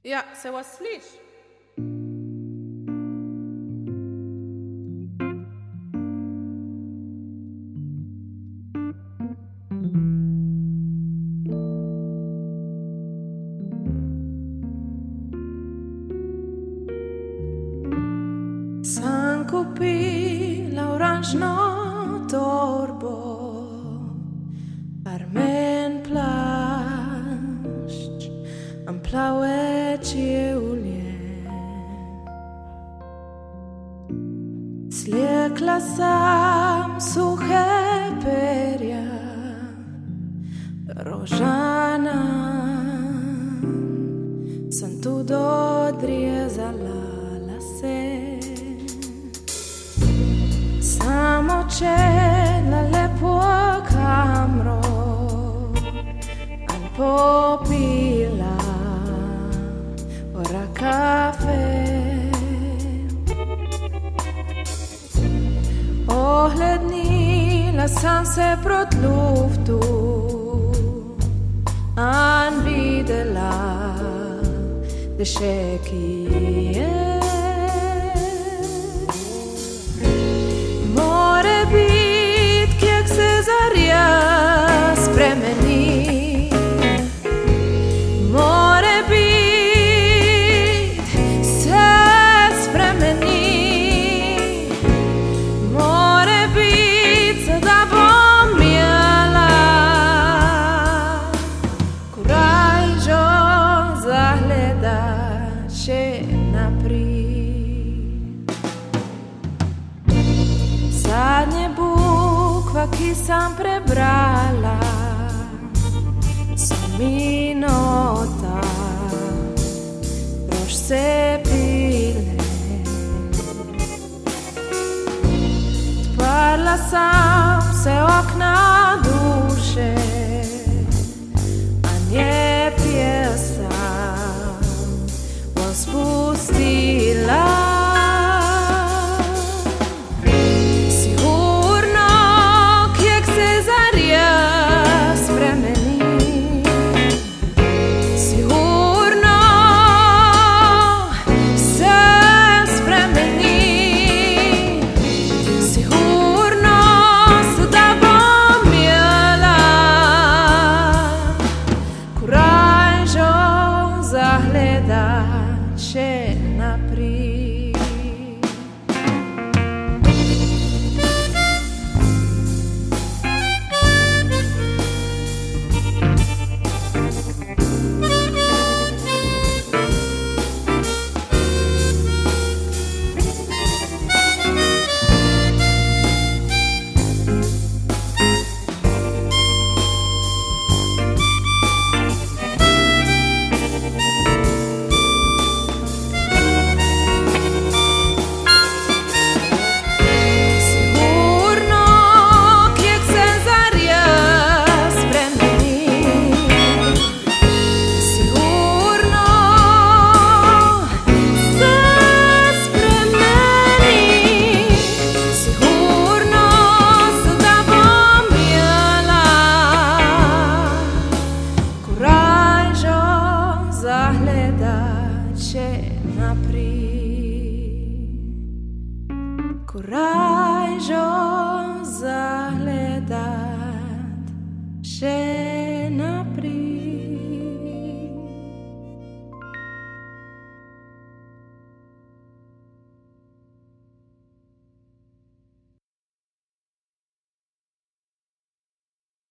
Ja, se waslish. San kupi la oranžno torbo, armen plašč, am plaweće ulje. Slijekla sam suhe perja, rožana, sam tu dodrijezala lase. Samo čela lepo kamro, an popila ora kafe. Ohlednila sam se prot luftu, an videla dešekije. More bit kjek se zarja spremeni, more bit se spremeni, more bit se da bom mjela kurajžo zahledaše naprijed. Zadnje bukva ki sam prebrala su minota, proš se pile. Odparla sam se okna duše, a nje pjesam pospustila. Zahledaše naprijed. Zahledaše naprijed, kurajžo